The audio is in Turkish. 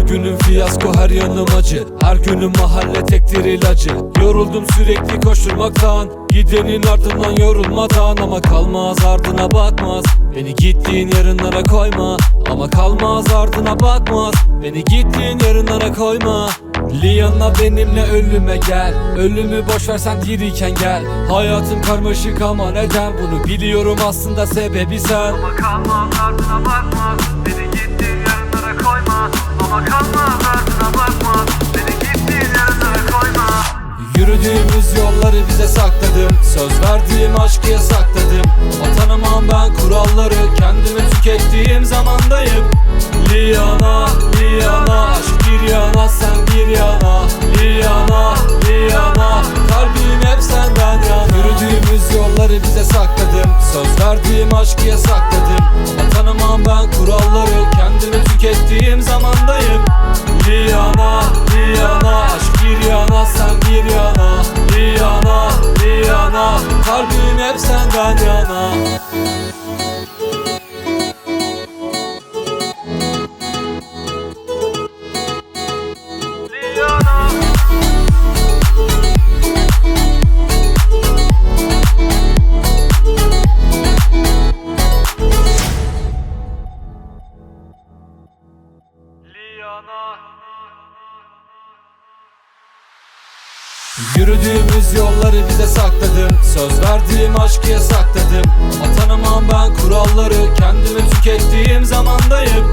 günüm fiyasko, her yanım acı. Her günüm mahalle tektir ilacı. Yoruldum sürekli koşturmaktan, gidenin ardından yorulmadan. Ama kalmaz ardına bakmaz, beni gittiğin yarınlara koyma. Ama kalmaz ardına bakmaz, beni gittiğin yarınlara koyma. Liana benimle ölüme gel, ölümü boşver sen diriyken gel. Hayatım karmaşık ama neden, bunu biliyorum aslında sebebi sen. Ama kalmaz ardına bakma, beni gittiğin yarınlara koyma. Ama kalmaz ardına bakma, beni gittiğin yarınlara koyma. Yürüdüğümüz yolları bize sakladım, söz verdiğim aşkı yasakladım. Ama tanımam ben kuralları, kendimi tükettiğim zamandayım. Liana, Liana, aşk bir yana sen bir yana. Liana, Liana, kalbim hep senden yana. Yürüdüğümüz yolları bize sakladım, söz verdiğim aşkı yasakladım. Ama tanımam ben kuralları, kendimi tükettiğim zamandayım. Liana, Liana, aşk bir yana sen bir yana. Liana, Liana, kalbim hep senden yana. Liana. Liana. Yürüdüğümüz yolları bize sakladım, söz verdiğim aşkı yasakladım. Ama tanımam ben kuralları, kendimi tükettiğim zamandayım.